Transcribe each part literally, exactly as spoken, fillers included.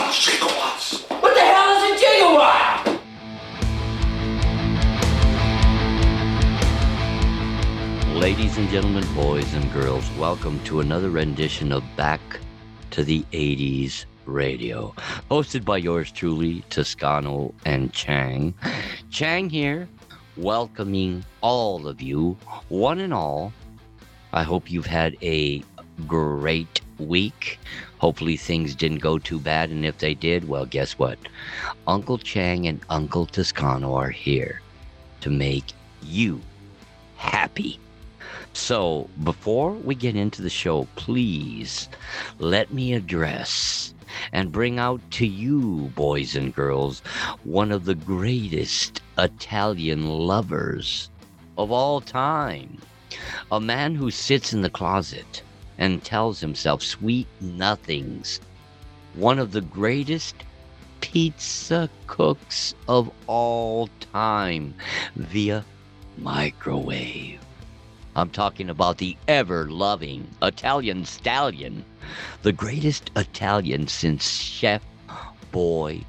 Gigawatts! What the hell is a gigawatt? Ladies and gentlemen, boys and girls, welcome to another rendition of Back to the eighties Radio, hosted by yours truly, Toscano and Chang. Chang here, welcoming all of you, one and all. I hope you've had a great week. Hopefully things didn't go too bad, and if they did, well, guess what? Uncle Chang and Uncle Toscano are here to make you happy. So, before we get into the show, please let me address and bring out to you, boys and girls, one of the greatest Italian lovers of all time. A man who sits in the closet and tells himself sweet nothings. One of the greatest pizza cooks of all time via microwave. I'm talking about the ever-loving Italian stallion, the greatest Italian since Chef Boy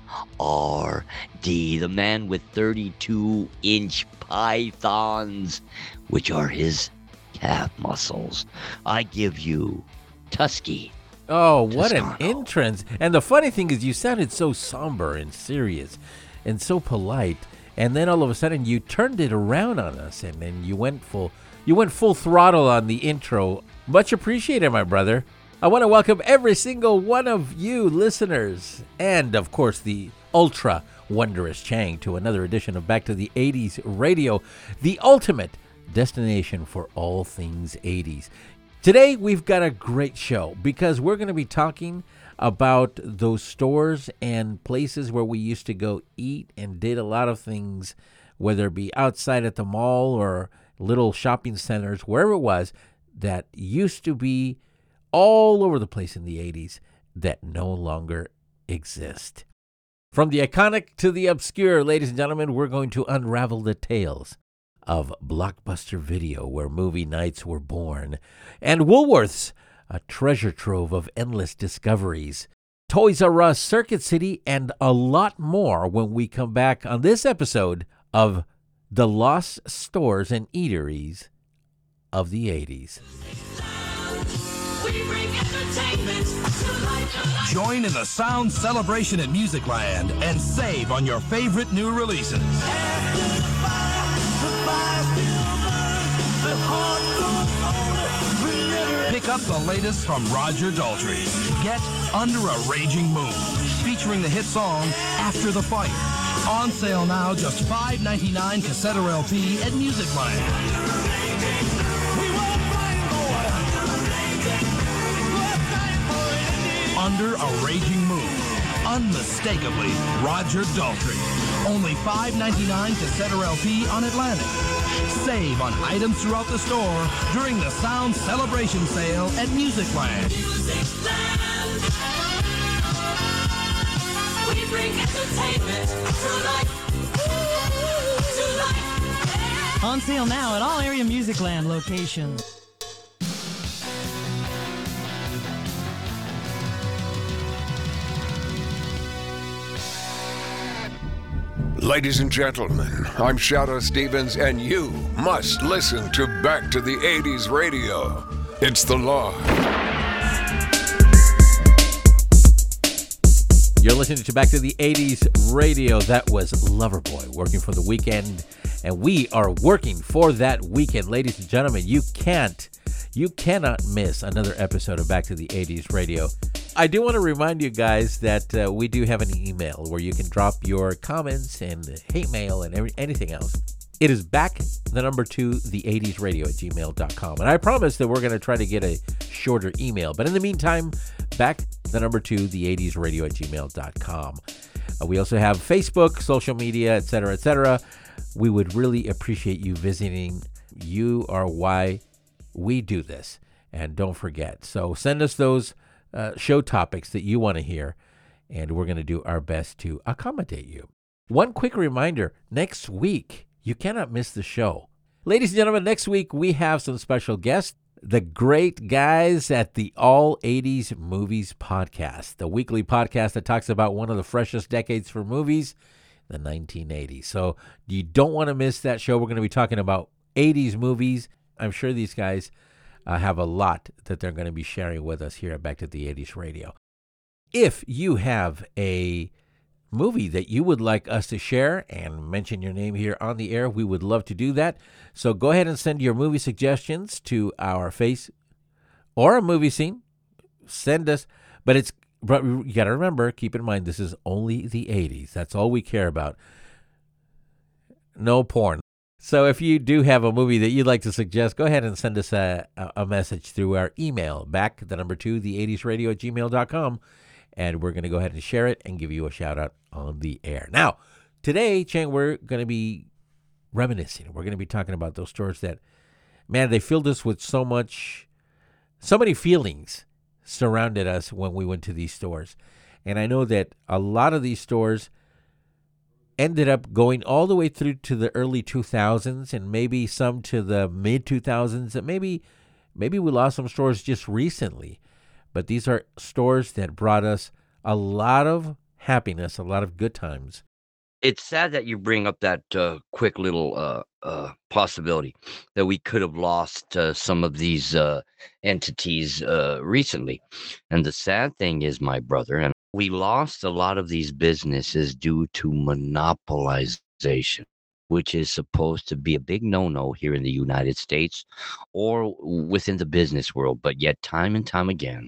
R D, the man with thirty-two inch pythons, which are his calf muscles. I give you Tusky. Oh, what Toscano. An entrance. And the funny thing is you sounded so somber and serious and so polite, and then all of a sudden you turned it around on us, and then you went full you went full throttle on the intro. Much appreciated, my brother. I want to welcome every single one of you listeners, and of course the ultra wondrous Chang, to another edition of Back to the eighties Radio, the ultimate destination for all things eighties. Today we've got a great show because we're going to be talking about those stores and places where we used to go eat and did a lot of things, whether it be outside at the mall or little shopping centers, wherever it was, that used to be all over the place in the eighties that no longer exist. From the iconic to the obscure, ladies and gentlemen, we're going to unravel the tales of Blockbuster Video, where movie nights were born, and Woolworths, a treasure trove of endless discoveries, Toys R Us, Circuit City, and a lot more when we come back on this episode of The Lost Stores and Eateries of the eighties. Join in the sound celebration at Musicland and save on your favorite new releases. Pick up the latest from Roger Daltrey. Get Under a Raging Moon, featuring the hit song After the Fight. On sale now, just five ninety-nine cassette or L P at Musicland. Under a Raging Moon. Unmistakably Roger Daltrey. Only five ninety-nine cassette or L P on Atlantic. Save on items throughout the store during the Sound Celebration Sale at Musicland. Musicland. We bring entertainment to life. To life. On sale now at all area Musicland locations. Ladies and gentlemen, I'm Shadow Stevens, and you must listen to Back to the eighties Radio. It's the law. You're listening to Back to the eighties Radio. That was Loverboy, working for the weekend, and we are working for that weekend. Ladies and gentlemen, you can't, you cannot miss another episode of Back to the eighties Radio. I do want to remind you guys that uh, we do have an email where you can drop your comments and hate mail and every, anything else. It is back, the number two, the eighties radio at gmail dot com. And I promise that we're going to try to get a shorter email. But in the meantime, back, the number two, the eighties radio at gmail dot com. Uh, we also have Facebook, social media, et cetera, et cetera. We would really appreciate you visiting. You are why we do this. And don't forget. So send us those Uh, show topics that you want to hear, and we're going to do our best to accommodate you. One quick reminder, next week, you cannot miss the show. Ladies and gentlemen, next week we have some special guests. the great guys at the All eighties Movies Podcast, the weekly podcast that talks about one of the freshest decades for movies, the nineteen eighties. So you don't want to miss that show. We're going to be talking about eighties movies. I'm sure these guys uh, have a lot that they're going to be sharing with us here at Back to the eighties Radio. If you have a movie that you would like us to share and mention your name here on the air, we would love to do that. So go ahead and send your movie suggestions to our face or a movie scene. Send us, but it's but you got to remember, keep in mind, this is only the eighties. That's all we care about. No porn. So if you do have a movie that you'd like to suggest, go ahead and send us a, a message through our email, back the number two, the eighties radio at gmail dot com. And we're going to go ahead and share it and give you a shout out on the air. Now, today, Chang, we're going to be reminiscing. We're going to be talking about those stores that, man, they filled us with so much, so many feelings surrounded us when we went to these stores. And I know that a lot of these stores ended up going all the way through to the early two thousands and maybe some to the mid two thousands. And maybe, maybe we lost some stores just recently. But these are stores that brought us a lot of happiness, a lot of good times. It's sad that you bring up that uh, quick little uh, uh, possibility that we could have lost uh, some of these uh, entities uh, recently. And the sad thing is, my brother, and we lost a lot of these businesses due to monopolization, which is supposed to be a big no-no here in the United States or within the business world. But yet time and time again,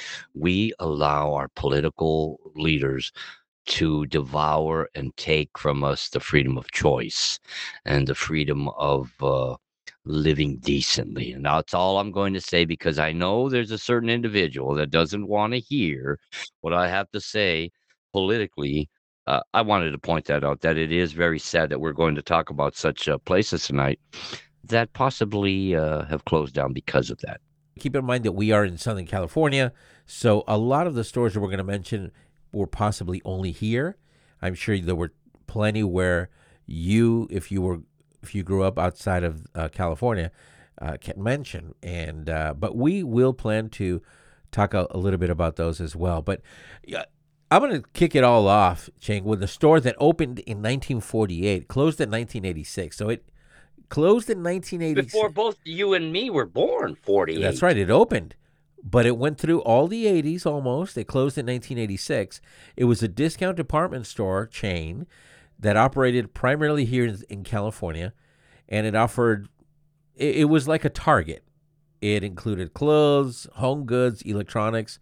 we allow our political leaders to devour and take from us the freedom of choice and the freedom of uh, living decently. And that's all I'm going to say, because I know there's a certain individual that doesn't want to hear what I have to say politically. Uh, I wanted to point that out, that it is very sad that we're going to talk about such uh, places tonight that possibly uh, have closed down because of that. Keep in mind that we are in Southern California, so a lot of the stores that we're going to mention were possibly only here. I'm sure there were plenty where you, if you were, if you grew up outside of uh, California, uh, can mention. And uh, but we will plan to talk a, a little bit about those as well. But uh, I'm going to kick it all off, Chang, with a store that opened in nineteen forty-eight, closed in nineteen eighty-six. So it closed in nineteen eighty-six. Before both you and me were born, forty-eight. That's right. It opened, but it went through all the eighties almost. It closed in nineteen eighty-six. It was a discount department store chain that operated primarily here in, in California, and it offered, it, it was like a Target. It included clothes, home goods, electronics,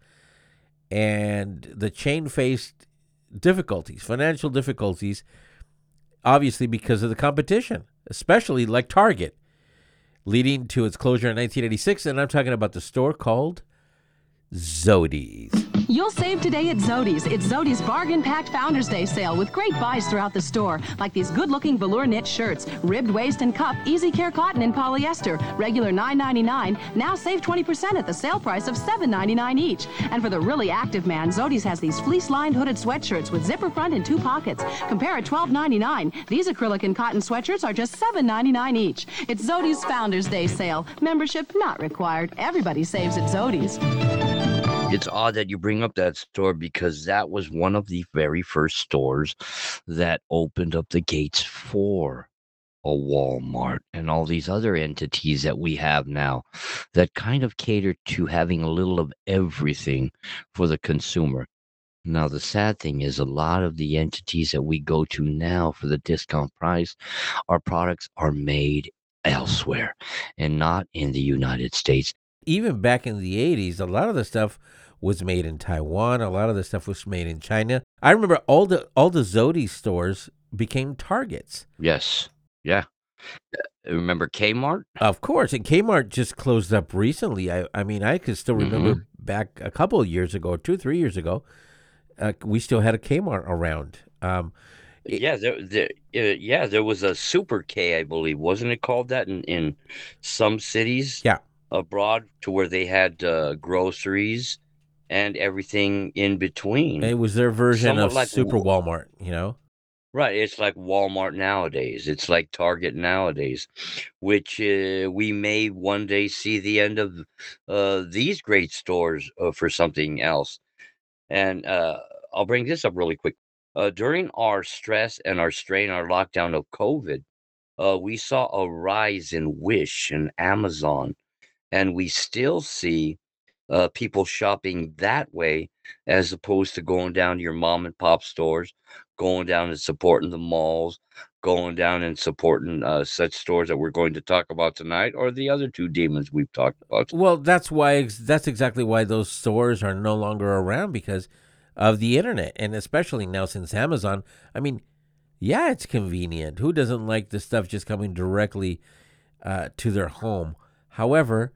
and the chain faced difficulties, financial difficulties, obviously because of the competition, especially like Target, leading to its closure in nineteen eighty-six. And I'm talking about the store called Zodi's. You'll save today at Zodi's. It's Zodi's bargain-packed Founders Day sale with great buys throughout the store, like these good-looking velour knit shirts, ribbed waist and cuff, easy care cotton and polyester, regular nine ninety-nine. Now save twenty percent at the sale price of seven ninety-nine each. And for the really active man, Zodi's has these fleece-lined hooded sweatshirts with zipper front and two pockets. Compare at twelve ninety-nine. These acrylic and cotton sweatshirts are just seven ninety-nine each. It's Zodi's Founders Day sale. Membership not required. Everybody saves at Zodi's. It's odd that you bring up that store, because that was one of the very first stores that opened up the gates for a Walmart and all these other entities that we have now that kind of cater to having a little of everything for the consumer. Now, the sad thing is, a lot of the entities that we go to now for the discount price, our products are made elsewhere and not in the United States. Even back in the eighties, a lot of the stuff was made in Taiwan. A lot of the stuff was made in China. I remember all the all the Zodi stores became Targets. Yes. Yeah. Uh, remember Kmart? Of course. And Kmart just closed up recently. I, I mean, I could still remember mm-hmm. back a couple of years ago, two, three years ago, uh, we still had a Kmart around. Um, it, yeah, there, there, uh, yeah, there was a Super K, I believe. Wasn't it called that in, in some cities? Yeah. Abroad, to where they had uh, groceries and everything in between. It was their version Somewhat of like, Super Walmart, you know? Right, it's like Walmart nowadays. It's like Target nowadays, which uh, we may one day see the end of uh, these great stores uh, for something else. And uh, I'll bring this up really quick. Uh, during our stress and our strain, our lockdown of COVID, uh, we saw a rise in Wish and Amazon, and we still see uh, people shopping that way as opposed to going down to your mom and pop stores, going down and supporting the malls, going down and supporting uh, such stores that we're going to talk about tonight, or the other two demons we've talked about. Well, that's why ex- that's exactly why those stores are no longer around because of the internet, and especially now since Amazon. I mean, yeah, it's convenient. Who doesn't like the stuff just coming directly uh, to their home? However,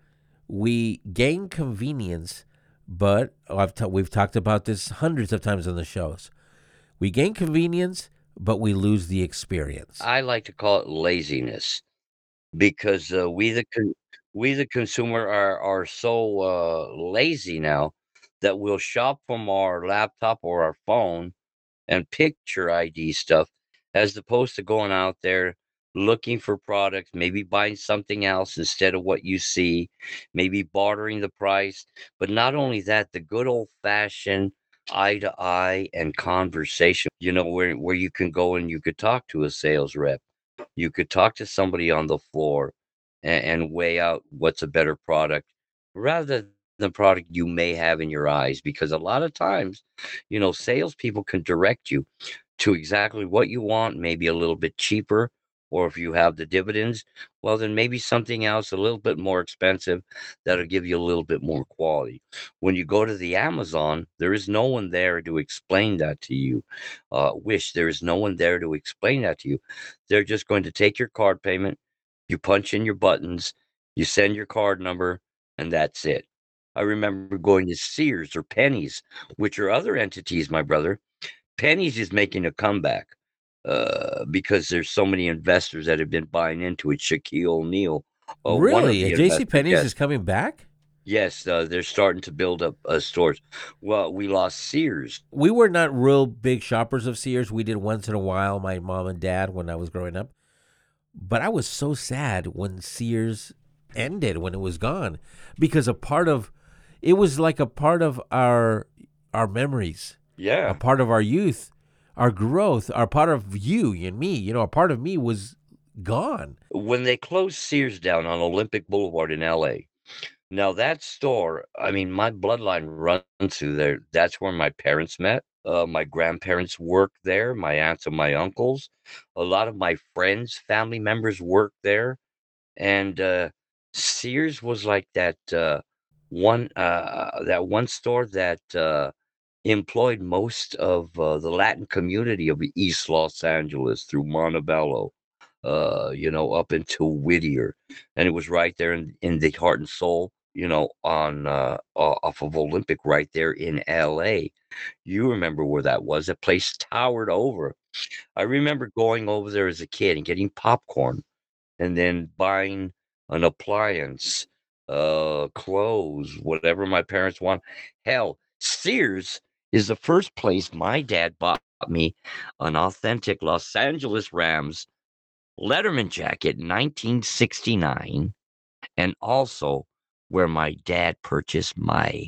we gain convenience, but I've ta- we've talked about this hundreds of times on the shows. We gain convenience, but we lose the experience. I like to call it laziness because uh, we the con- we the consumer are are so uh, lazy now that we'll shop from our laptop or our phone and picture I D stuff as opposed to going out there looking for products, maybe buying something else instead of what you see, maybe bartering the price. But not only that, the good old fashioned eye to eye and conversation, you know, where, where you can go and you could talk to a sales rep, you could talk to somebody on the floor and, and weigh out what's a better product rather than the product you may have in your eyes. Because a lot of times, you know, salespeople can direct you to exactly what you want, maybe a little bit cheaper, or if you have the dividends, well, then maybe something else a little bit more expensive that'll give you a little bit more quality. When you go to the Amazon, there is no one there to explain that to you. Uh, Wish, there is no one there to explain that to you. They're just going to take your card payment, you punch in your buttons, you send your card number, and that's it. I remember going to Sears or Penny's, which are other entities, my brother. Penny's is making a comeback uh, because there's so many investors that have been buying into it. Shaquille O'Neal, uh, one of Really, the J C investors. Penney's Yes, is coming back? yes, uh, they're starting to build up uh, stores. Well, we lost Sears. We were not real big shoppers of Sears. We did once in a while, my mom and dad, when I was growing up. But I was so sad when Sears ended, when it was gone, because a part of it was like a part of our our memories, a Yeah. part of our youth, our growth, our part of you and me. You know, a part of me was gone. When they closed Sears down on Olympic Boulevard in L A, now that store, I mean, my bloodline runs through there. That's where my parents met. Uh, my grandparents worked there, my aunts and my uncles. A lot of my friends, family members worked there. And uh, Sears was like that uh, one uh, that one store that uh, employed most of uh, the Latin community of East Los Angeles through Montebello, uh, you know, up into Whittier, and it was right there in, in the heart and soul, you know, on uh, o- off of Olympic, right there in L A. You remember where that was? That place towered over. I remember going over there as a kid and getting popcorn and then buying an appliance, uh, clothes, whatever my parents want. Hell, Sears is the first place my dad bought me an authentic Los Angeles Rams Letterman jacket in nineteen sixty-nine, and also where my dad purchased my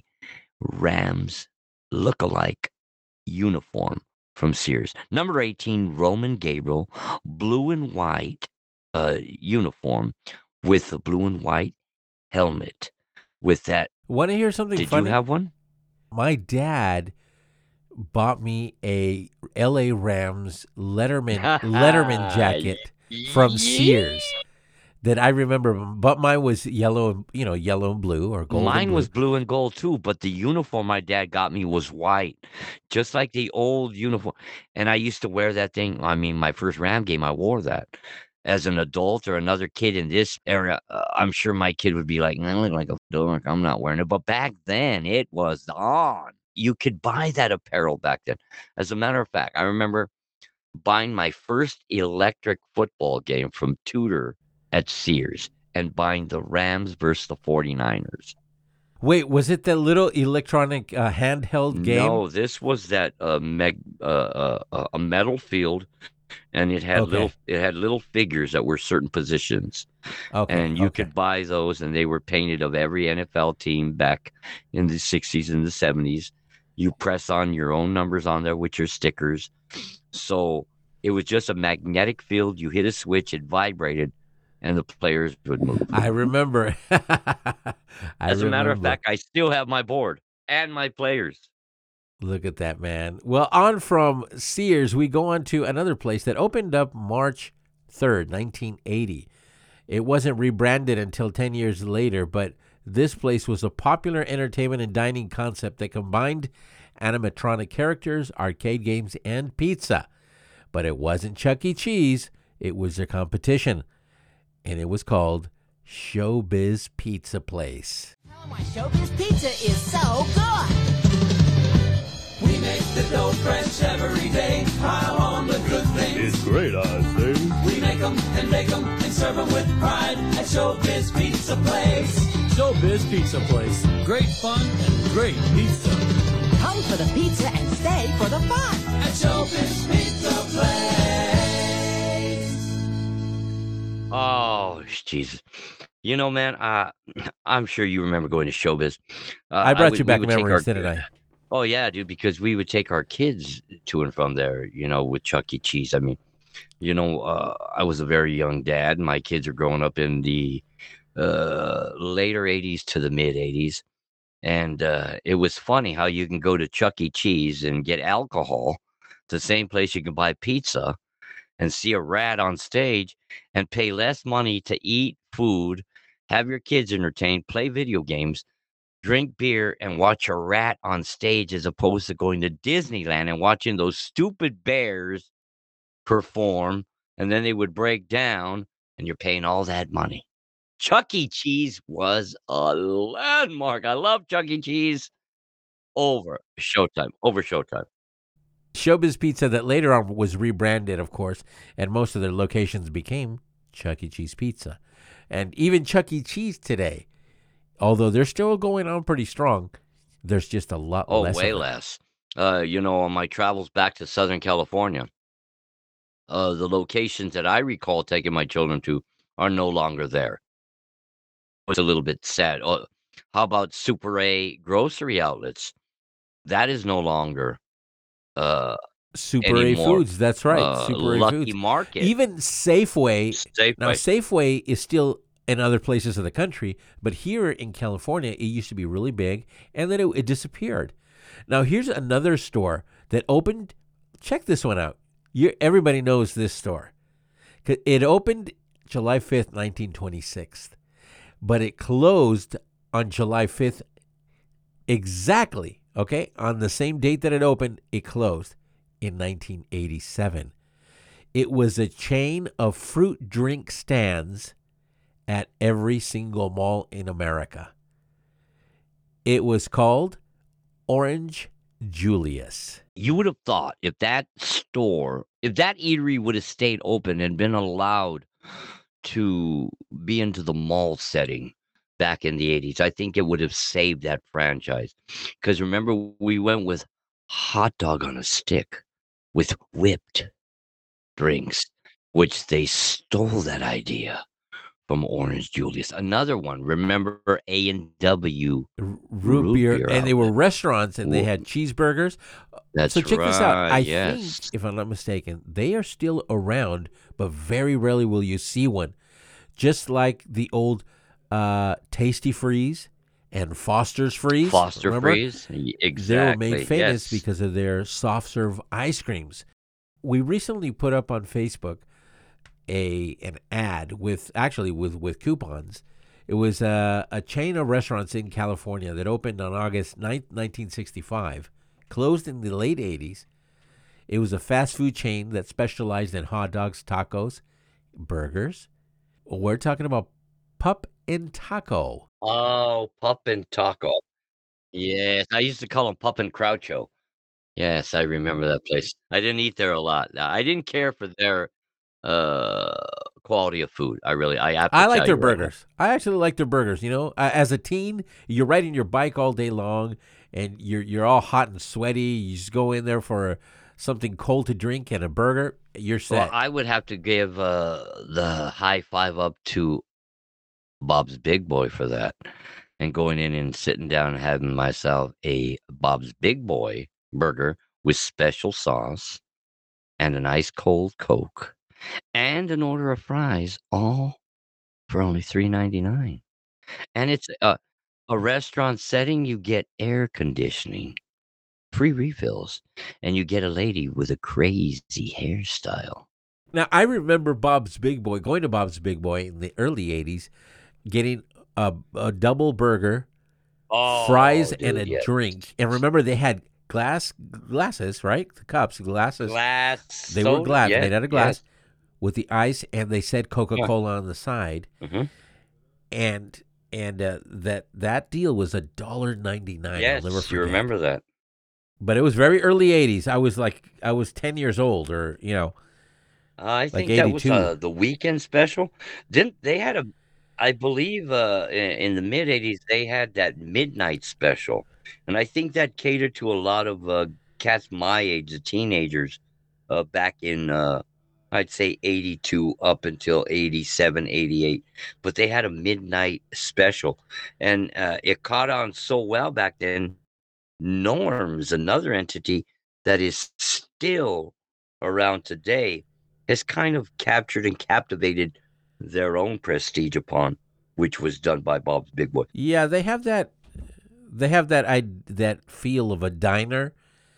Rams look-alike uniform from Sears. Number eighteen, Roman Gabriel, blue and white uh, uniform with the blue and white helmet. With that, Want to hear something did funny? you have one? My dad bought me a L A Rams Letterman Letterman jacket from Sears that I remember, but mine was yellow and you know yellow and blue or gold. and Mine blue. was blue and gold too, but the uniform my dad got me was white, just like the old uniform. And I used to wear that thing. I mean, my first Ram game, I wore that. As an adult or another kid in this era, uh, I'm sure my kid would be like, I look like a dork. I'm not wearing it. But back then, it was on. You could buy that apparel back then. As a matter of fact, I remember buying my first electric football game from Tudor at Sears and buying the Rams versus the 49ers. Wait, was it that little electronic uh, handheld game? No, this was that uh, meg, uh, uh, uh, a metal field. and it had Okay. little it had little figures that were certain positions, Okay. and you okay. could buy those, and they were painted of every N F L team back in the sixties and the seventies. You press on your own numbers on there with your stickers, so it was just a magnetic field. You hit a switch, it vibrated, and the players would move. I remember. I As a matter of remember. fact, I still have my board and my players. Look at that, man. Well, on from Sears, we go on to another place that opened up March third, nineteen eighty. It wasn't rebranded until ten years later, but this place was a popular entertainment and dining concept that combined animatronic characters, arcade games, and pizza. But it wasn't Chuck E. Cheese. It was their competition, and it was called Showbiz Pizza Place. Tell 'em why Showbiz Pizza is so good. We make the dough fresh every day. Pile on the good things. It's great, I say. We make them and bake them and serve them with pride at Showbiz Pizza Place. Showbiz Pizza Place. Great fun and great pizza. Come for the pizza and stay for the fun. At Showbiz Pizza Place. Oh, Jesus. You know, man, uh, I'm sure you remember going to Showbiz. Uh, I brought would- you we back would take memories, our- didn't I? Oh, yeah, dude, because we would take our kids to and from there, you know, with Chuck E. Cheese. I mean, you know, uh, I was a very young dad. My kids are growing up in the uh, later eighties to the mid eighties. And uh, it was funny how you can go to Chuck E. Cheese and get alcohol, the same place you can buy pizza, and see a rat on stage and pay less money to eat food, have your kids entertained, play video games, drink beer, and watch a rat on stage as opposed to going to Disneyland and watching those stupid bears perform, and then they would break down, and you're paying all that money. Chuck E. Cheese was a landmark. I love Chuck E. Cheese over Showtime. Over Showtime. Showbiz Pizza that later on was rebranded, of course, and most of their locations became Chuck E. Cheese Pizza. And even Chuck E. Cheese today, although they're still going on pretty strong, there's just a lot Oh, less. way of it. less. Uh, you know, on my travels back to Southern California, uh, the locations that I recall taking my children to are no longer there. It was a little bit sad. Oh, how about Super A grocery outlets? That is no longer uh, Super A anymore. Foods, that's right. Uh, Super A Lucky Foods. Market. Even Safeway. Safeway. Now, Safeway is still in other places of the country, but here in California, it used to be really big, and then it, it disappeared. Now, here's another store that opened. Check this one out. You, everybody knows this store. 'Cause it opened July fifth, nineteen twenty-six, but it closed on July fifth exactly, okay? On the same date that it opened, it closed in nineteen eighty-seven. It was a chain of fruit drink stands at every single mall in America. It was called Orange Julius. You would have thought if that store, if that eatery would have stayed open and been allowed to be into the mall setting back in the eighties, I think it would have saved that franchise. Because remember, we went with hot dog on a stick with whipped drinks, which they stole that idea from Orange Julius. Another one, remember A and W R- root, Root beer, beer and they were outlet. restaurants, and they Ooh. had cheeseburgers. That's so check this out. I right, yes. think, if I'm not mistaken, they are still around, but very rarely will you see one. Just like the old uh, Tasty Freeze and Foster's Freeze. Foster remember? Freeze. Y- Exactly. They were made famous yes. because of their soft serve ice creams. We recently put up on Facebook a an ad with actually with, with coupons. It was a, a chain of restaurants in California that opened on August ninth, nineteen sixty-five, closed in the late eighties. It was a fast food chain that specialized in hot dogs, tacos, burgers. We're talking about Pup and Taco. Oh, Pup and Taco. Yes, I used to call them Pup and Croucho. Yes, I remember that place. I didn't eat there a lot. I didn't care for their uh, quality of food. I really, I have to I like tell their you right now. burgers. I actually like their burgers. You know, uh, as a teen, you're riding your bike all day long, and you're you're all hot and sweaty. You just go in there for something cold to drink and a burger. you're Well, set. I would have to give uh, the high five up to Bob's Big Boy for that. And going in and sitting down and having myself a Bob's Big Boy burger with special sauce and an ice cold Coke and an order of fries, all for only three ninety-nine. And it's a, a restaurant setting. You get air conditioning, free refills, and you get a lady with a crazy hairstyle. Now, I remember Bob's Big Boy, going to Bob's Big Boy in the early eighties, getting a, a double burger, Oh, fries, dude, and a yeah. drink. And remember, they had glass glasses, right? The cups, glasses. Glass. They were soda, glass, yes, made out of glass, with the ice, and they said Coca-Cola on the side. Yes. Mhm. And and uh, that that deal was a dollar ninety nine. Yes, I'll never you forget. remember that. But it was very early eighties. I was like, I was ten years old, or you know, Uh, I like think that was eighty-two. uh, the weekend special. Didn't they had a? I believe uh, in, in the mid eighties they had that midnight special, and I think that catered to a lot of uh, cats my age, the teenagers, uh, back in uh, I'd say eighty-two up until eighty-seven, eighty-eight. But they had a midnight special, and uh, it caught on so well back then. Norms, another entity that is still around today, has kind of captured and captivated their own prestige upon, which was done by Bob's Big Boy. Yeah, they have that. They have that. I that feel of a diner,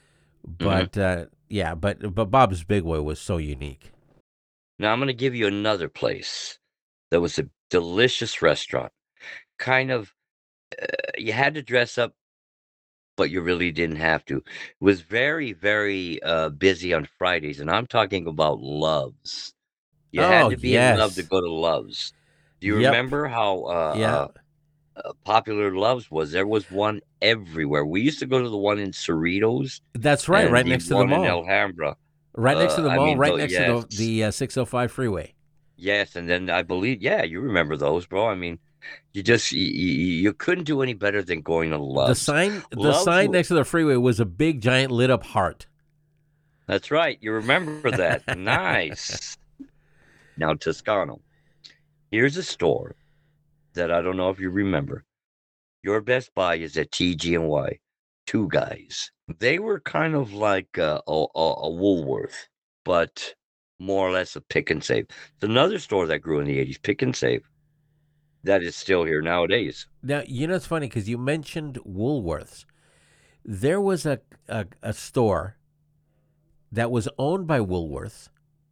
but Mm-hmm. uh, yeah, but but Bob's Big Boy was so unique. Now I'm going to give you another place that was a delicious restaurant. Kind of, uh, you had to dress up, but you really didn't have to. It was very, very uh, busy on Fridays, and I'm talking about Love's. You had Oh to be in love to yes, go to Love's. Do you yep, remember how uh, yeah. uh, uh, popular Love's was? There was one everywhere. We used to go to the one in Cerritos That's right, and right the next to the one in mall, Alhambra. right next to Uh, the I mall, mean, right tho- next to the yes, the uh, six oh five freeway. yes, and then I believe, yeah, you remember those, bro. I mean, you just you, you couldn't do any better than going to The Love's. sign, the Love's, sign wa- next to the freeway was a big, giant, lit up heart. that's right. You remember that? Nice. Now Toscano. Here's a store that I don't know if you remember. Your Best Buy is at T G and Y. Two guys. They were kind of like uh, a, a, a Woolworth, but more or less a Pick and Save. It's another store that grew in the eighties, Pick and Save, that is still here nowadays. Now you know it's funny because you mentioned Woolworths. There was a, a a store that was owned by Woolworths.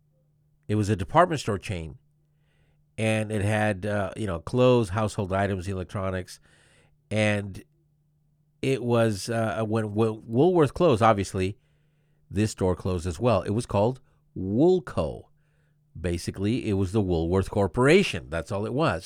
It was a department store chain, and it had uh, you know clothes, household items, electronics, and it was uh, when, when Woolworth closed. Obviously, this store closed as well. It was called Woolco. Basically, it was the Woolworth Corporation. That's all it was.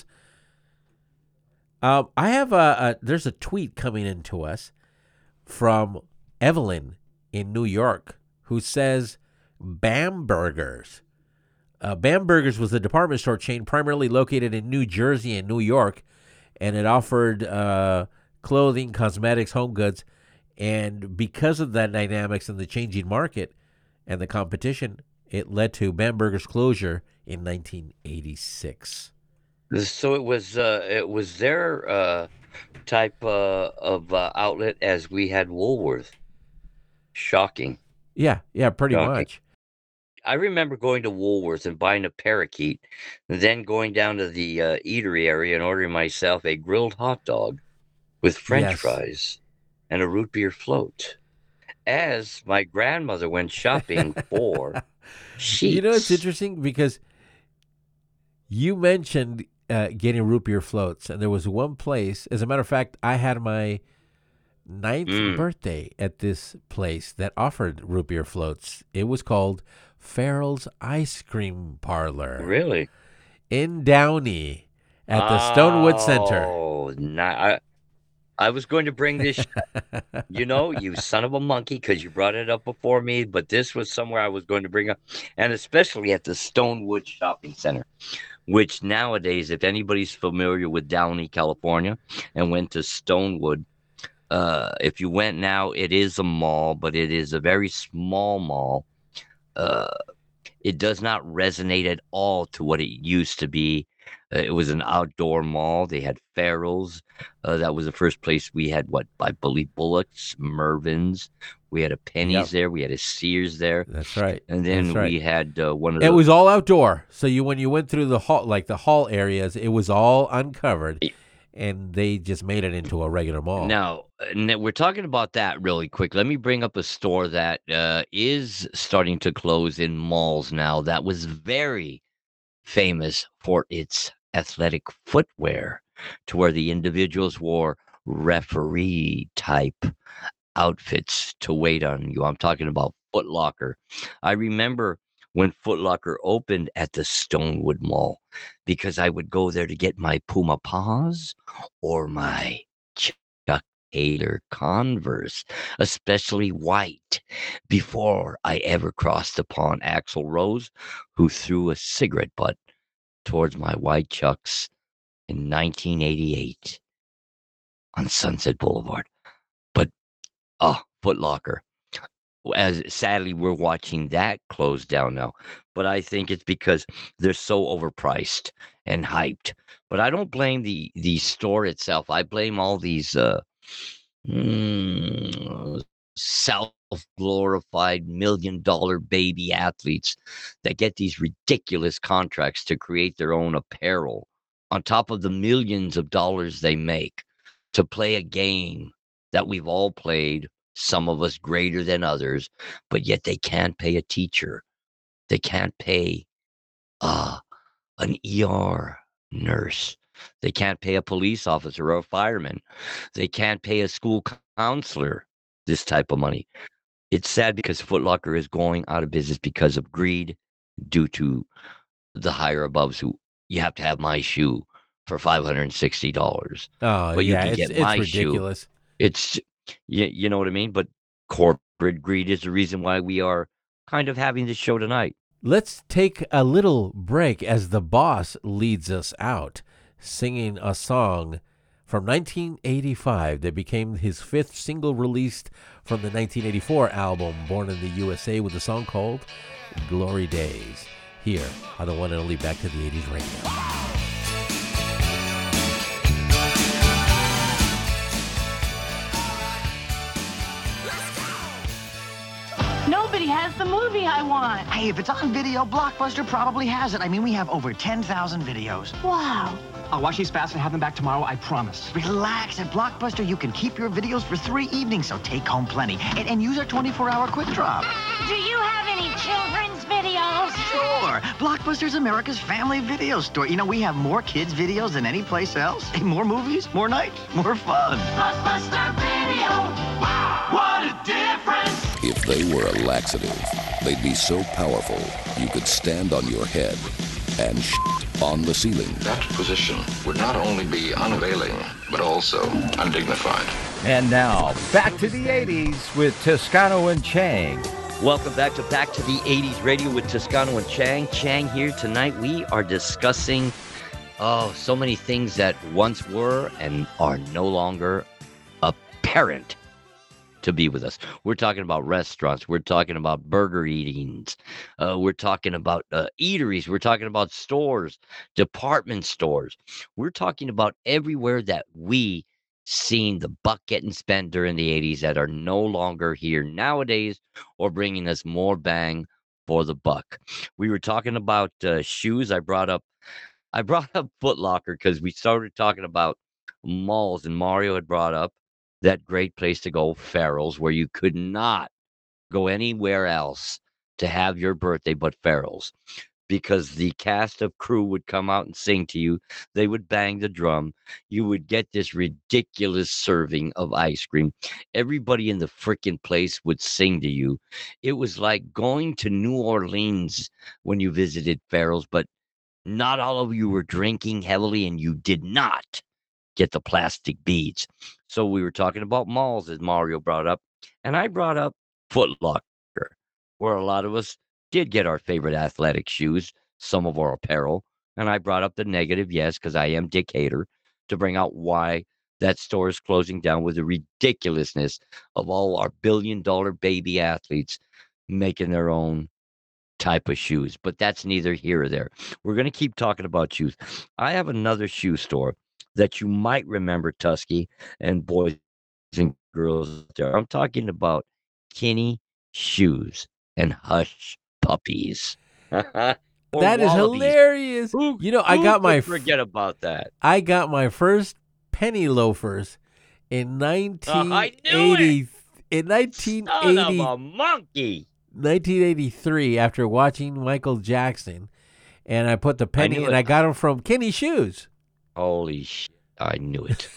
Um, I have a, a there's a tweet coming into us from Evelyn in New York who says Bambergers. Uh, Bambergers was a department store chain primarily located in New Jersey and New York, and it offered uh, clothing, cosmetics, home goods. And because of that dynamics and the changing market and the competition, it led to Bamberger's closure in nineteen eighty-six. So it was uh, it was their uh, type uh, of uh, outlet as we had Woolworth. Shocking. Yeah, yeah, pretty Shocking. much. I remember going to Woolworth and buying a parakeet, then going down to the uh, eatery area and ordering myself a grilled hot dog with French Yes. fries and a root beer float. As my grandmother went shopping for sheets. You know, it's interesting because you mentioned uh, getting root beer floats, and there was one place. As a matter of fact, I had my ninth Mm. birthday at this place that offered root beer floats. It was called Farrell's Ice Cream Parlor Really? in Downey at the Stonewood Center. Oh, nah, I, I was going to bring this, you know, you son of a monkey, because you brought it up before me, but this was somewhere I was going to bring up, and especially at the Stonewood Shopping Center, which nowadays, if anybody's familiar with Downey, California, and went to Stonewood, uh, if you went now, it is a mall, but it is a very small mall. Uh, It does not resonate at all to what it used to be. Uh, it was an outdoor mall. They had Farrell's. Uh, that was the first place we had, what, I believe, Bullock's, Mervyn's. We had a Penny's Yep. there. We had a Sears there. That's right. And then That's right. we had uh, one of It the... was all outdoor. So you when you went through the hall, like the hall areas, it was all uncovered, and they just made it into a regular mall. Now, n- we're talking about that really quick. Let me bring up a store that uh, is starting to close in malls now. That was very famous for its athletic footwear, to where the individuals wore referee type outfits to wait on you. I'm talking about Foot Locker. I remember when Foot Locker opened at the Stonewood Mall, because I would go there to get my Puma Paws or my Chuck Taylor Converse, especially white, before I ever crossed upon Axl Rose, who threw a cigarette butt towards my white Chucks in nineteen eighty-eight on Sunset Boulevard. But, oh, Foot Locker. As sadly, we're watching that close down now. But I think it's because they're so overpriced and hyped. But I don't blame the, the store itself. I blame all these uh, mm, self-glorified million-dollar baby athletes that get these ridiculous contracts to create their own apparel on top of the millions of dollars they make to play a game that we've all played, some of us greater than others, but yet they can't pay a teacher. They can't pay uh, an E R nurse. They can't pay a police officer or a fireman. They can't pay a school counselor this type of money. It's sad because Foot Locker is going out of business because of greed, due to the higher abouts who, you have to have my shoe for five hundred sixty dollars. Oh, but yeah, you can it's, get it's my ridiculous. shoe. It's, you, you know what I mean? But corporate greed is the reason why we are kind of having this show tonight. Let's take a little break as the boss leads us out, singing a song from nineteen eighty-five that became his fifth single released from the nineteen eighty-four album Born in the U S A, with a song called Glory Days, here on the one and only Back to the eighties Radio. Nobody has the movie I want. Hey, if it's on video, Blockbuster probably has it. I mean, we have over ten thousand videos. Wow. I'll watch these fast and have them back tomorrow, I promise. Relax. At Blockbuster, you can keep your videos for three evenings, so take home plenty. And, and use our twenty-four hour quick drop. Do you have any children's videos? Sure. Blockbuster's America's family video store. You know, we have more kids' videos than any place else. Hey, more movies, more nights, more fun. Blockbuster Video. Wow, what a difference. If they were a laxative, they'd be so powerful you could stand on your head and shit on the ceiling. That position would not only be unavailing, but also undignified. And now, back to the eighties with Toscano and Chang. Welcome back to Back to the eighties Radio with Toscano and Chang. Chang here tonight. We are discussing, oh, so many things that once were and are no longer apparent to be with us. We're talking about restaurants. We're talking about burger eatings. Uh, we're talking about uh, eateries. We're talking about stores, department stores. We're talking about everywhere that we seen the buck getting spent during the eighties that are no longer here nowadays, or bringing us more bang for the buck. We were talking about uh, shoes. I brought up, I brought up Foot Locker because we started talking about malls, and Mario had brought up that great place to go, Farrell's, where you could not go anywhere else to have your birthday but Farrell's, because the cast of crew would come out and sing to you. They would bang the drum. You would get this ridiculous serving of ice cream. Everybody in the freaking place would sing to you. It was like going to New Orleans when you visited Farrell's, but not all of you were drinking heavily, and you did not get the plastic beads. So we were talking about malls, as Mario brought up, and I brought up Foot Locker, where a lot of us did get our favorite athletic shoes, some of our apparel. And I brought up the negative, yes, because I am Dick Hater, to bring out why that store is closing down, with the ridiculousness of all our billion dollar baby athletes making their own type of shoes, but that's neither here or there. We're going to keep talking about shoes. I have another shoe store that you might remember, Tusky and boys and girls there. I'm talking about Kinney Shoes and Hush Puppies. That is hilarious. Who, you know, I who got could my forget about that. I got my first penny loafers in nineteen eighty. Uh, I knew it. In nineteen Son eighty, of a monkey. nineteen eighty-three, after watching Michael Jackson, and I put the penny, knew and it. I got them from Kinney Shoes. Holy shit! I knew it.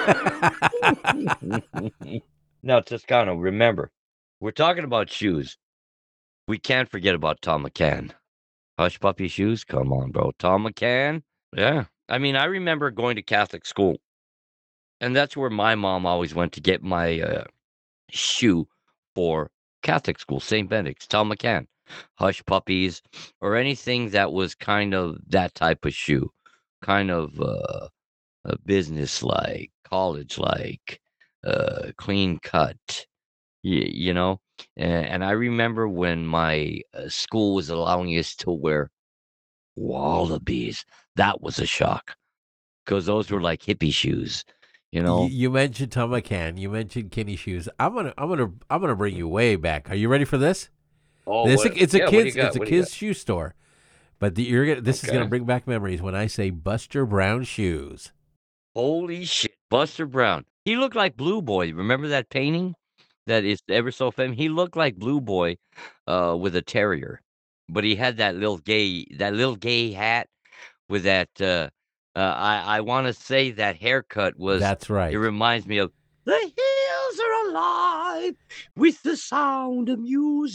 Now, Toscano, remember, we're talking about shoes. We can't forget about Tom McCann. Hush Puppy shoes? Come on, bro. Tom McCann? Yeah. I mean, I remember going to Catholic school, and that's where my mom always went to get my uh, shoe for Catholic school, Saint Benedict's, Tom McCann. Hush Puppies, or anything that was kind of that type of shoe, kind of uh, uh, business-like, college-like, uh, clean cut, you, you know? And, and I remember when my uh, school was allowing us to wear Wallabies. That was a shock, because those were like hippie shoes, you know? You, you mentioned Tom McCann. You mentioned Kinney Shoes. I'm gonna, I'm gonna, I'm gonna bring you way back. Are you ready for this? Oh, this what, it's a yeah, what do you kids, got? it's a What do you kids got? shoe store, but the, you're gonna, this is Okay. gonna bring back memories when I say Buster Brown shoes. Holy shit. Buster Brown. He looked like Blue Boy. Remember that painting that is ever so famous? He looked like Blue Boy uh, with a terrier, but he had that little gay, that little gay hat with that. Uh, uh, I, I want to say that haircut was. That's right. It reminds me of the hills are alive with the sound of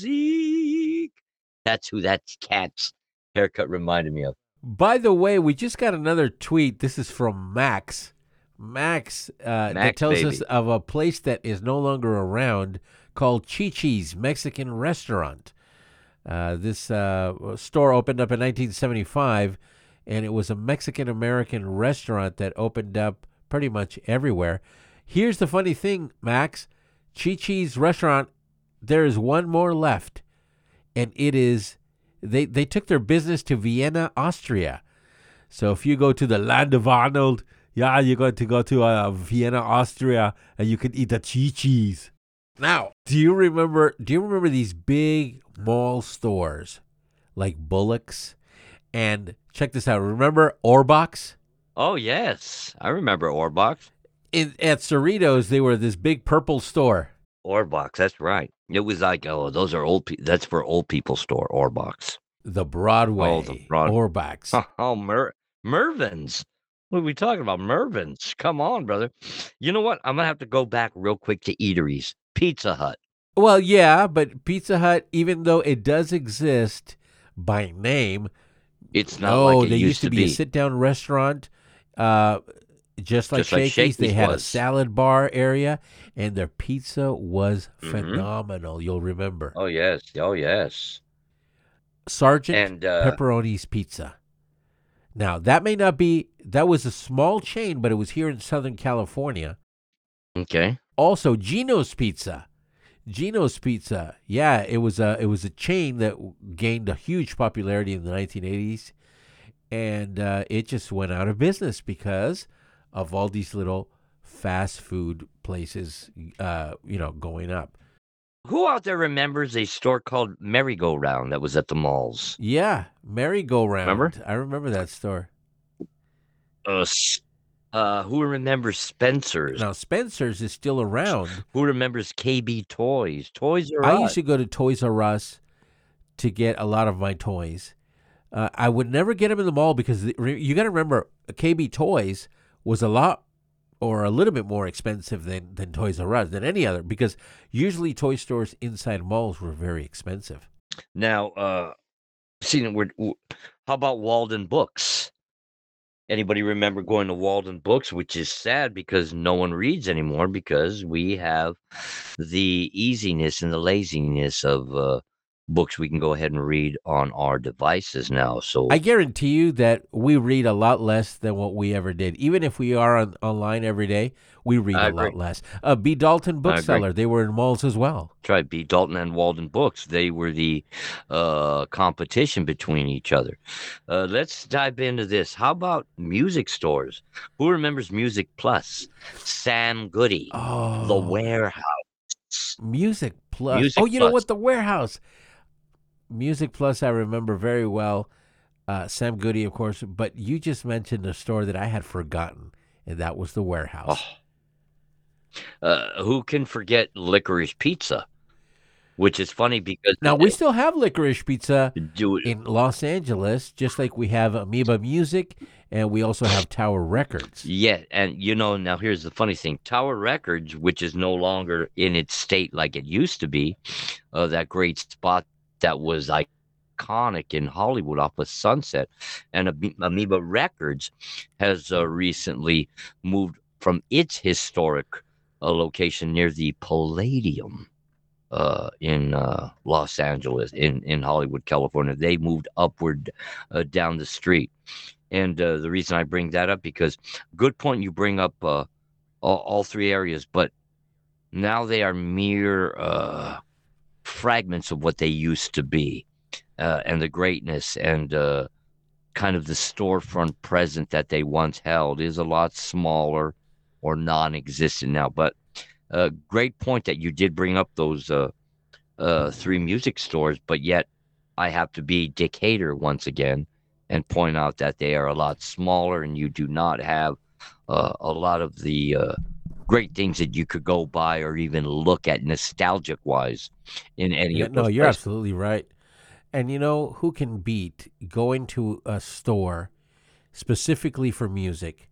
music. That's who that cat's haircut reminded me of. By the way, we just got another tweet. This is from Max. Max, uh, that Max, tells baby. us of a place that is no longer around called Chi-Chi's Mexican Restaurant. Uh, this uh, store opened up in nineteen seventy-five, and it was a Mexican-American restaurant that opened up pretty much everywhere. Here's the funny thing, Max. Chi-Chi's Restaurant, there is one more left, and it is, they, they took their business to Vienna, Austria. So if you go to the land of Arnold, yeah, you're going to go to uh, Vienna, Austria, and you can eat the Chi-Chi's. Now, do you remember? Do you remember these big mall stores like Bullock's? And check this out. Remember Orbox? Oh, yes. I remember Orbox. In, at Cerritos, they were this big purple store. Orbox, that's right. It was like, oh, those are old. Pe- that's for old people store. Orbox. The Broadway. Oh, the Broad- Orbox. Oh, oh Mer- Mervin's. What are we talking about? Mervin's. Come on, brother. You know what? I'm gonna have to go back real quick to eateries. Pizza Hut. Well, yeah, but Pizza Hut, even though it does exist by name, it's not no, like it they used used to to be, a be. sit-down restaurant. Uh, Just like Just like Shakey's, they Shakey's had a was. salad bar area, and their pizza was Mhm. phenomenal. You'll remember. Oh yes. Oh yes. Sergeant And, uh, Pepperoni's Pizza. Now, that may not be, that was a small chain, but it was here in Southern California. Okay. Also, Gino's Pizza. Gino's Pizza. Yeah, it was a, it was a chain that gained a huge popularity in the nineteen eighties, and uh, it just went out of business because of all these little fast food places, uh, you know, going up. Who out there remembers a store called Merry Go Round that was at the malls? Yeah, Merry Go Round. Remember? I remember that store. Uh, s- uh, who remembers Spencer's? Now, Spencer's is still around. Who remembers K B Toys? Toys R I Us. used to go to Toys R Us to get a lot of my toys. Uh, I would never get them in the mall because the, re- you got to remember, K B Toys was a lot or a little bit more expensive than, than Toys R Us, than any other, because usually toy stores inside malls were very expensive. Now, uh, see, we're, w- how about Walden Books? Anybody remember going to Walden Books, which is sad because no one reads anymore because we have the easiness and the laziness of uh, books we can go ahead and read on our devices now. So I guarantee you that we read a lot less than what we ever did. Even if we are on, online every day, we read I a agree. lot less. Uh, B. Dalton Bookseller, they were in malls as well. That's right. B. Dalton and Walden Books. They were the uh, competition between each other. Uh, let's dive into this. How about music stores? Who remembers Music Plus? Sam Goody. Oh. The Warehouse. Music Plus. Music oh, you know Plus. what? The Warehouse. Music Plus, I remember very well. Uh, Sam Goody, of course. But you just mentioned a store that I had forgotten, and that was the Warehouse. Oh. Uh, who can forget Licorice Pizza? Which is funny because now we still have Licorice Pizza do it. in Los Angeles, just like we have Amoeba Music, and we also have Tower Records. Yeah, and you know, now here's the funny thing. Tower Records, which is no longer in its state like it used to be, uh, that great spot that was iconic in Hollywood off of Sunset, and Am- Amoeba Records has uh, recently moved from its historic uh, location near the Palladium uh, in uh, Los Angeles, in, in Hollywood, California. They moved upward uh, down the street. And uh, the reason I bring that up, because good point, you bring up uh, all, all three areas, but now they are mere uh, fragments of what they used to be, uh, and the greatness and uh, kind of the storefront present that they once held is a lot smaller or non-existent now. But uh, great point that you did bring up those uh, uh, three music stores, but yet I have to be Dick Hader once again and point out that they are a lot smaller, and you do not have uh, a lot of the uh, great things that you could go buy or even look at nostalgic-wise in any Yeah, of those no, you're places. absolutely right. And you know, who can beat going to a store specifically for music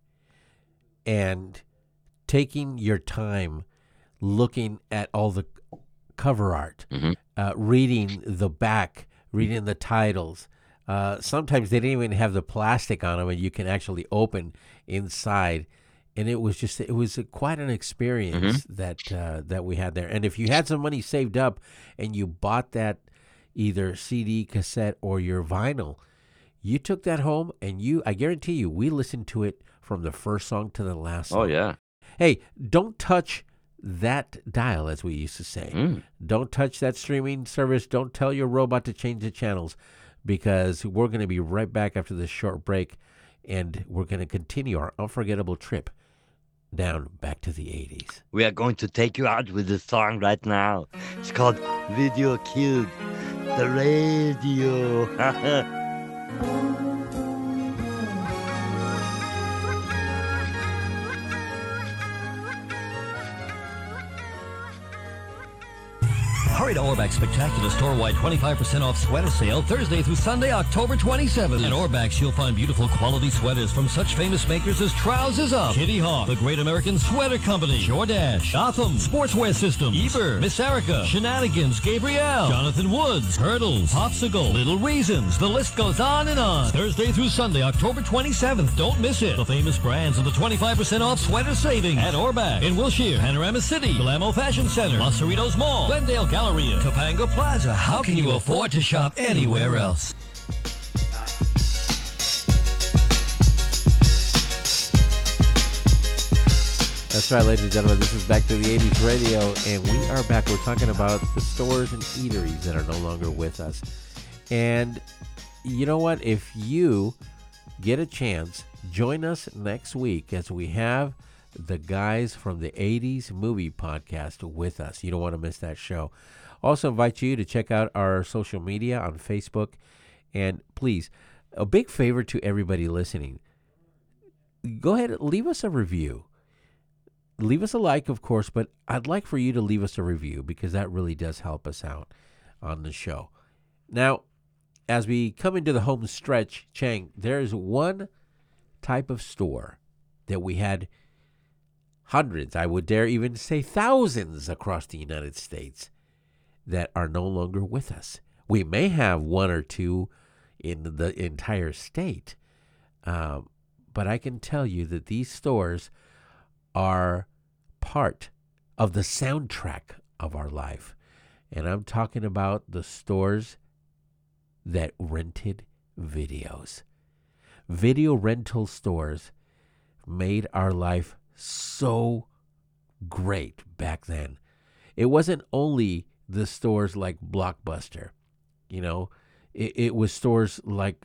and taking your time looking at all the cover art, mm-hmm. uh, reading the back, reading the titles. Uh, sometimes they didn't even have the plastic on them, and you can actually open inside. And it was just, it was a, quite an experience mm-hmm. that uh, that we had there. And if you had some money saved up and you bought that either C D, cassette, or your vinyl, you took that home, and you, I guarantee you, we listened to it from the first song to the last song. Oh, yeah. Hey, don't touch that dial, as we used to say. Mm. Don't touch that streaming service. Don't tell your robot to change the channels, because we're going to be right back after this short break, and we're going to continue our unforgettable trip down back to the eighties. We are going to take you out with a song right now. It's called Video Killed the Radio. Hurry to Orback's spectacular store-wide twenty-five percent off sweater sale Thursday through Sunday, October twenty-seventh. At Orback's, you'll find beautiful quality sweaters from such famous makers as Trousers Up, Kitty Hawk, The Great American Sweater Company, Jordache, Gotham, Sportswear Systems, Eber, Miss Erica, Shenanigans, Gabrielle, Jonathan Woods, Hurdles, Popsicle, Little Reasons. The list goes on and on. Thursday through Sunday, October twenty-seventh. Don't miss it. The famous brands and the twenty-five percent off sweater savings at Orback in Wilshire, Panorama City, Glamo Fashion Center, Los Cerritos Mall, Glendale Galleria, Topanga Plaza. How can you afford to shop anywhere else? That's right, ladies and gentlemen. This is Back to the eighties Radio, and we are back. We're talking about the stores and eateries that are no longer with us. And you know what? If you get a chance, join us next week as we have the guys from the eighties Movie Podcast with us. You don't want to miss that show. Also invite you to check out our social media on Facebook. And please, a big favor to everybody listening. Go ahead and leave us a review. Leave us a like, of course, but I'd like for you to leave us a review, because that really does help us out on the show. Now, as we come into the home stretch, Chang, there's one type of store that we had hundreds, I would dare even say thousands across the United States that are no longer with us. We may have one or two in the entire state, um, but I can tell you that these stores are part of the soundtrack of our life. And I'm talking about the stores that rented videos. Video rental stores made our life so great back then. It wasn't only the stores like Blockbuster, you know, it, it was stores like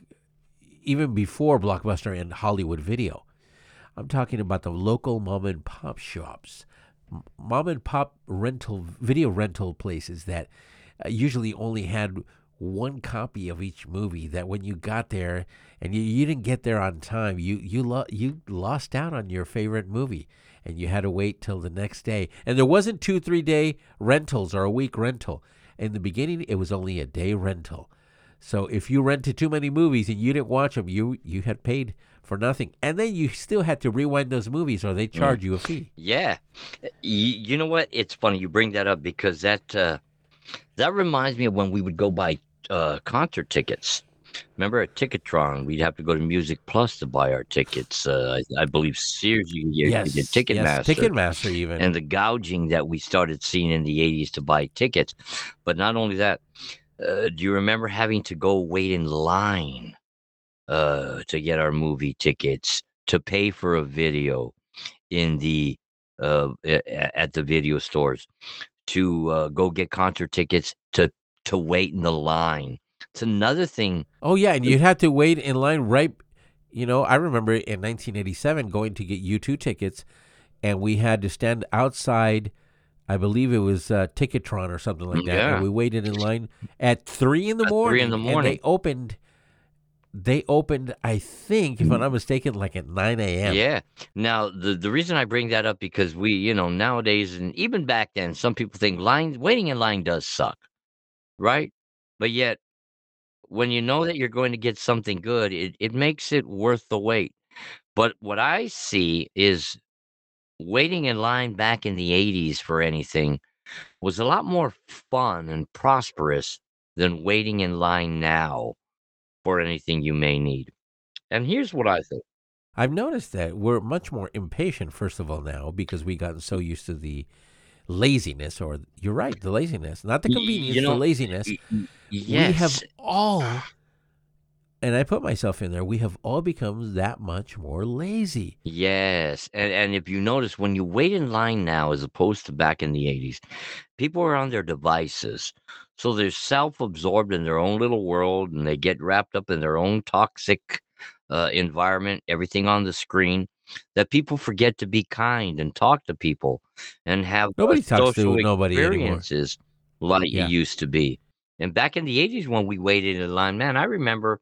even before Blockbuster and Hollywood Video. I'm talking about the local mom and pop shops, mom and pop rental, video rental places that uh, usually only had one copy of each movie, that when you got there and you, you didn't get there on time, you you lo- you lost out on your favorite movie and you had to wait till the next day. And there wasn't two, three day rentals or a week rental. In the beginning, it was only a day rental. So if you rented too many movies and you didn't watch them, you, you had paid for nothing. And then you still had to rewind those movies or they charge mm. you a fee. Yeah. You, you know what? It's funny you bring that up because that uh, that reminds me of when we would go buy uh, concert tickets. Remember at Ticketron, we'd have to go to Music Plus to buy our tickets. Uh, I, I believe Sears, you could yes, get Ticketmaster. Yes, Ticketmaster even. And the gouging that we started seeing in the eighties to buy tickets. But not only that, uh, do you remember having to go wait in line uh, to get our movie tickets, to pay for a video in the uh, at the video stores, to uh, go get concert tickets, to to wait in the line? It's another thing. Oh, yeah, and you'd have to wait in line right, you know, I remember in nineteen eighty-seven going to get U two tickets, and we had to stand outside, I believe it was uh, Ticketron or something like that, Yeah. and we waited in line at three in the At morning. three in the And morning. they opened, they opened, I think, if I'm not mistaken, like at nine a.m. Yeah. Now, the, the reason I bring that up because we, you know, nowadays, and even back then, some people think line waiting in line does suck, right? But yet, when you know that you're going to get something good, it, it makes it worth the wait. But what I see is waiting in line back in the eighties for anything was a lot more fun and prosperous than waiting in line now for anything you may need. And here's what I think. I've noticed that we're much more impatient, first of all, now because we've gotten so used to the laziness, or you're right, the laziness, not the Y- convenience, you know, the laziness. y- y- We yes. have all, and I put myself in there, we have all become that much more lazy. Yes, and and if you notice, when you wait in line now, as opposed to back in the eighties, people are on their devices, so they're self-absorbed in their own little world, and they get wrapped up in their own toxic uh, environment. Everything on the screen, that people forget to be kind and talk to people, and have uh, Nobody talks to social nobody anymore. experiences like Yeah. it used to be. And back in the eighties, when we waited in line, man, I remember.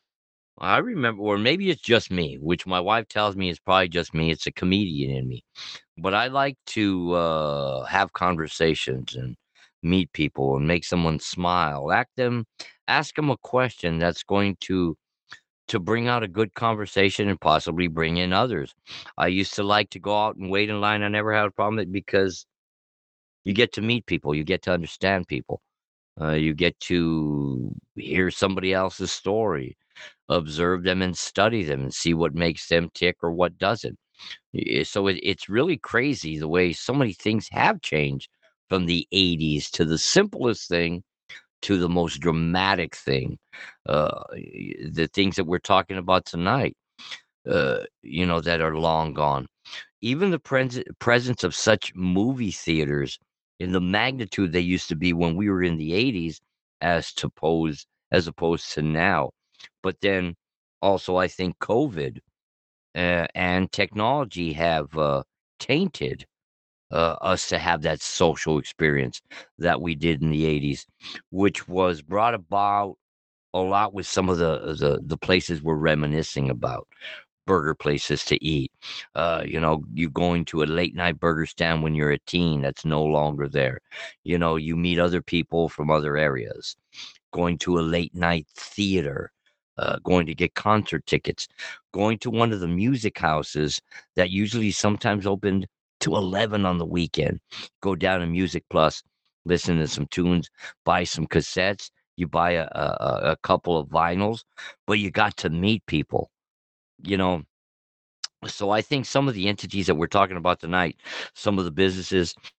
I remember, or maybe it's just me, which my wife tells me is probably just me. It's a comedian in me. But I like to uh, have conversations and meet people and make someone smile. Ask them, ask them a question that's going to to bring out a good conversation and possibly bring in others. I used to like to go out and wait in line. I never had a problem with it because you get to meet people, you get to understand people, uh, you get to hear somebody else's story, observe them and study them and see what makes them tick or what doesn't. Y- So it, it's really crazy the way so many things have changed from the eighties to the simplest thing to the most dramatic thing. Uh, y- the things that we're talking about tonight, uh, you know, that are long gone. Even the pres- presence of such movie theaters in the magnitude they used to be when we were in the eighties, as to pose as opposed to now. But then also, I think COVID uh, and technology have uh, tainted uh, us to have that social experience that we did in the eighties, which was brought about a lot with some of the the, the places we're reminiscing about. Burger places to eat. Uh, you know, you going to a late night burger stand when you're a teen, that's no longer there. You know, you meet other people from other areas. Going to a late night theater, uh, going to get concert tickets, going to one of the music houses that usually sometimes opened to eleven on the weekend. Go down to Music Plus, listen to some tunes, buy some cassettes. You buy a, a, a couple of vinyls, but you got to meet people, you know. So I think some of the entities that we're talking about tonight, some of the businesses,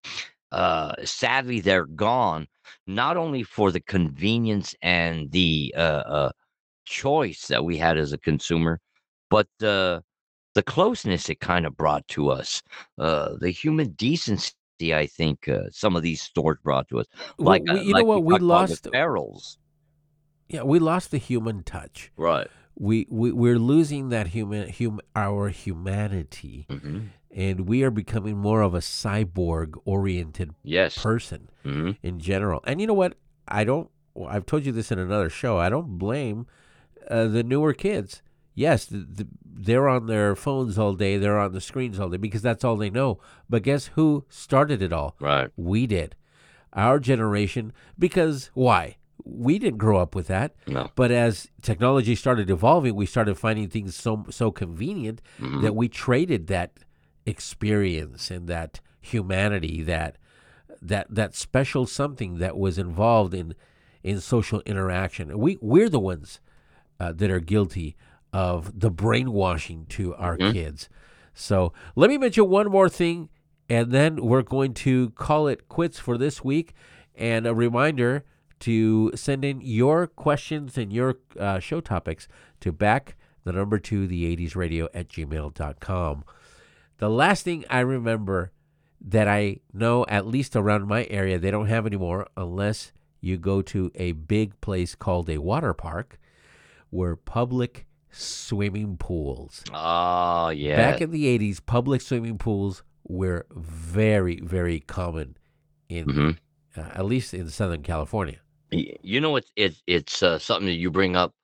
uh, sadly, they're gone, not only for the convenience and the uh, uh, choice that we had as a consumer, but the the closeness it kind of brought to us, uh, the human decency. I think uh, some of these stores brought to us, We, like we, uh, you know like we what? We talked about with lost. Farrell's. Yeah, we lost the human touch. Right. We we we're losing that human hum our humanity, Mm-hmm. and we are becoming more of a cyborg oriented Yes. person Mm-hmm. in general. And you know what? I don't. well, I've told you this in another show. I don't blame uh, the newer kids. Yes, the, the, they're on their phones all day. They're on the screens all day because that's all they know. But guess who started it all? Right. We did. Our generation. Because why? We didn't grow up with that. No. But as technology started evolving, we started finding things so so convenient Mhm. that we traded that experience and that humanity, that that that special something that was involved in in social interaction. We we're the ones uh, that are guilty of the brainwashing to our Mhm. kids. So let me mention one more thing, and then we're going to call it quits for this week. And a reminder to send in your questions and your uh, show topics to back the number two, the eighties radio at gmail dot com. The last thing I remember that I know, at least around my area, they don't have anymore unless you go to a big place called a water park, were public swimming pools. Oh, yeah. Back in the eighties, public swimming pools were very, very common in, Mhm. uh, at least in Southern California. Y- You know, it's it, it's uh, something that you bring up,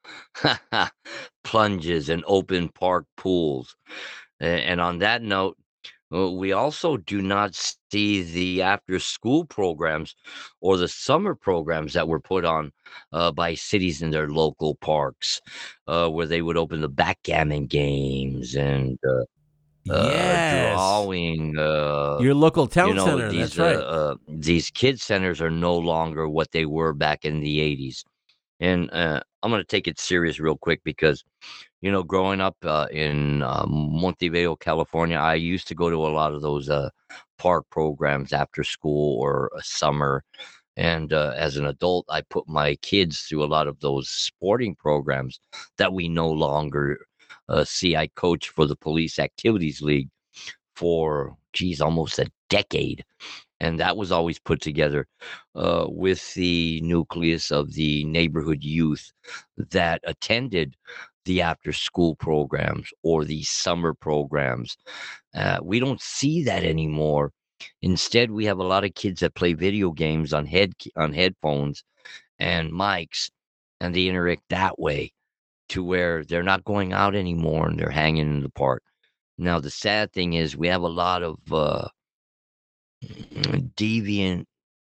plunges and open park pools. A- And on that note, uh, we also do not see the after school programs or the summer programs that were put on uh, by cities in their local parks, uh, where they would open the backgammon games and uh, uh, Yes. drawing. Uh, Your local town you know, center, these that's right. uh, uh, these kid centers are no longer what they were back in the eighties. And uh, I'm going to take it serious real quick because, you know, growing up uh, in uh, Montevideo, California, I used to go to a lot of those uh, park programs after school or uh, summer. And uh, as an adult, I put my kids through a lot of those sporting programs that we no longer uh, see. I coach for the Police Activities League for, geez, almost a decade. And that was always put together uh, with the nucleus of the neighborhood youth that attended the after school programs or the summer programs. Uh, we don't see that anymore. Instead, we have a lot of kids that play video games on head on headphones and mics, and they interact that way to where they're not going out anymore and they're hanging in the park. Now, the sad thing is we have a lot of uh, deviant,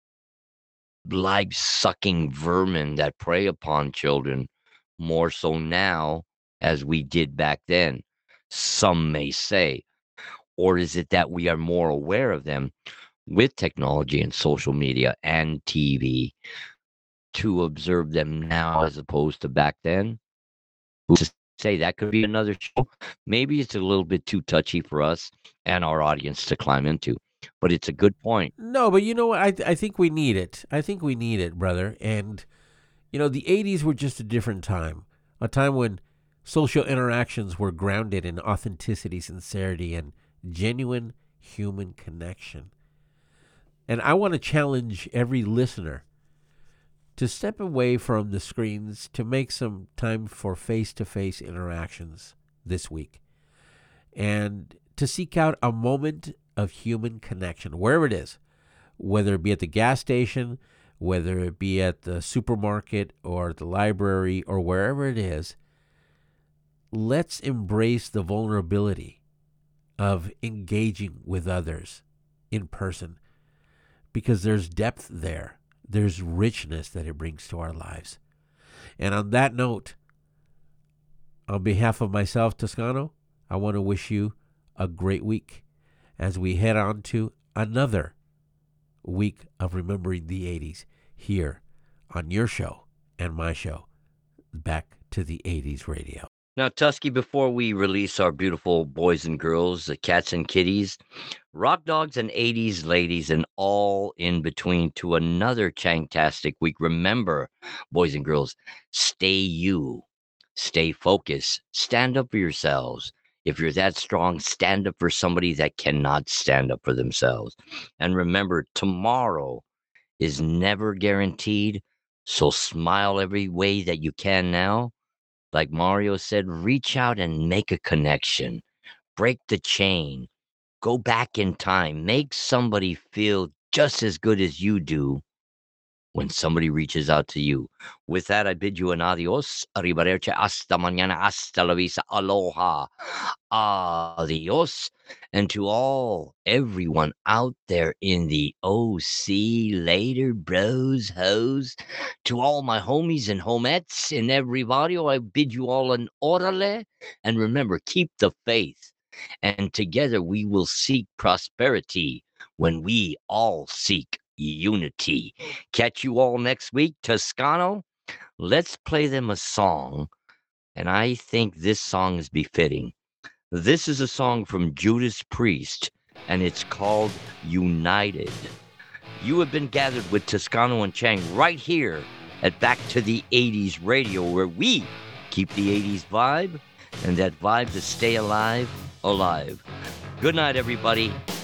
life-sucking vermin that prey upon children more so now as we did back then, some may say. Or is it that we are more aware of them with technology and social media and T V to observe them now as opposed to back then? Who's to say? That could be another show. Maybe it's a little bit too touchy for us and our audience to climb into, but it's a good point. No, but you know what? I th- I think we need it. I think we need it, brother. And you know, the eighties were just a different time, a time when social interactions were grounded in authenticity, sincerity, and genuine human connection. And I want to challenge every listener to step away from the screens to make some time for face-to-face interactions this week and to seek out a moment of human connection, wherever it is, whether it be at the gas station, whether it be at the supermarket or the library or wherever it is. Let's embrace the vulnerability of engaging with others in person, because there's depth there. There's richness that it brings to our lives. And on that note, on behalf of myself, Toscano, I want to wish you a great week as we head on to another week of remembering the eighties here on your show and my show, Back to the eighties Radio. Now, Tusky, before we release our beautiful boys and girls, the cats and kitties, rock dogs and eighties ladies, and all in between to another Chanktastic week. Remember, boys and girls, stay you, stay focused, stand up for yourselves. If you're that strong, stand up for somebody that cannot stand up for themselves. And remember, tomorrow is never guaranteed, so smile every way that you can now. Like Mario said, reach out and make a connection. Break the chain. Go back in time. Make somebody feel just as good as you do when somebody reaches out to you. With that, I bid you an adios. Arrivederci. Hasta mañana. Hasta la vista. Aloha. Adios. And to all, everyone out there in the O C, later, bros, hoes, to all my homies and homettes in every barrio, I bid you all an orale. And remember, keep the faith. And together we will seek prosperity when we all seek unity. Catch you all next week. Toscano, let's play them a song. And I think this song is befitting. This is a song from Judas Priest, and it's called United. You have been gathered with Toscano and Chang right here at Back to the eighties Radio, where we keep the eighties vibe, and that vibe to stay alive, alive. Good night, everybody.